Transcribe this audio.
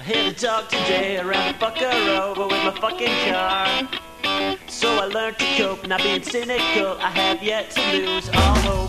I hit a dog today around the fucker over with my fucking car. So I learned to cope, not being cynical. I have yet to lose all hope.